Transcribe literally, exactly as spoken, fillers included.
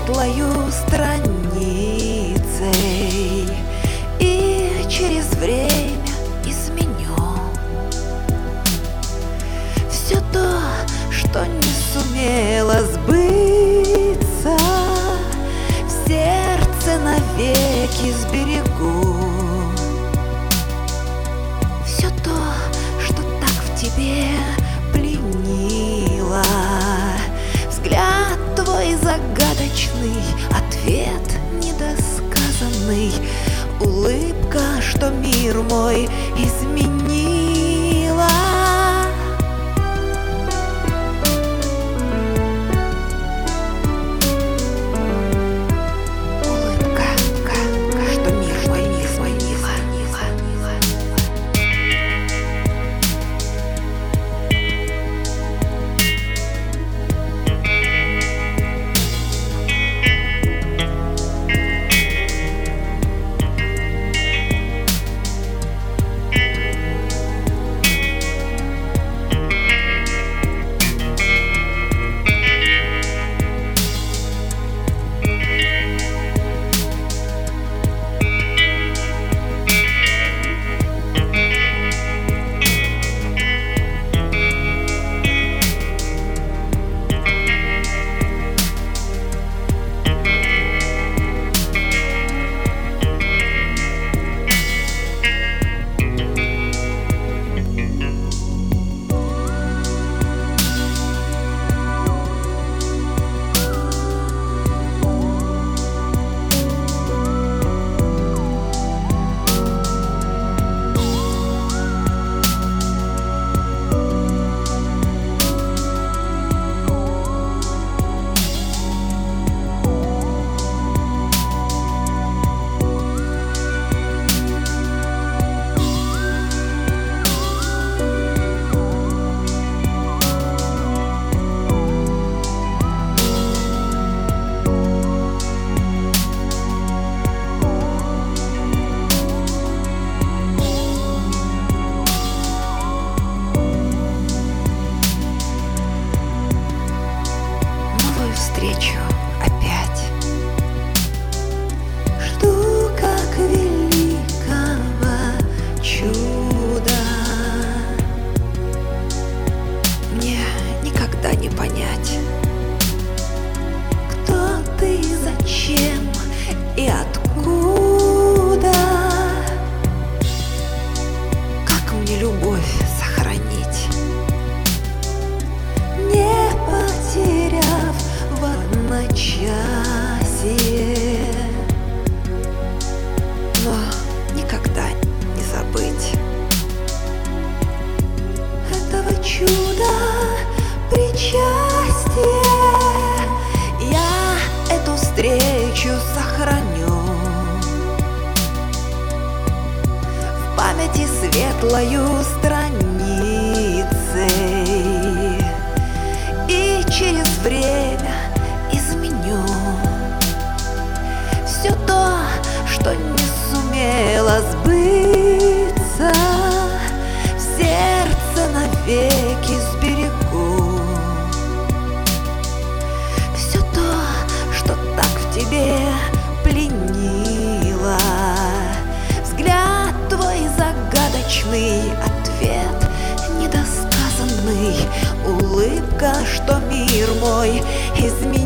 светлою страницей, и через время изменю все то, что не сумело сбыться, в сердце навеки сберегу. Все то, что так в тебе пленило, взгляд твой загадочный, ответ недосказанный, улыбка, что мир мой изменила. Улыбка, что мир мой изменила. Встречу опять жду, как великого чуда. Мне никогда не понять, кто ты, зачем и откуда. Как мне любовь сохранить, не потеряв в одночасье, но никогда не забыть этого чуда причастия. Я эту встречу сохраню в памяти светлою страницей, и через время изменю все то, что не сумело сбыться, в сердце навеки сберегу. Все то, что так в тебе пленило, взгляд твой загадочный, ответ недосказанный, улыбка, что мир мой изменил.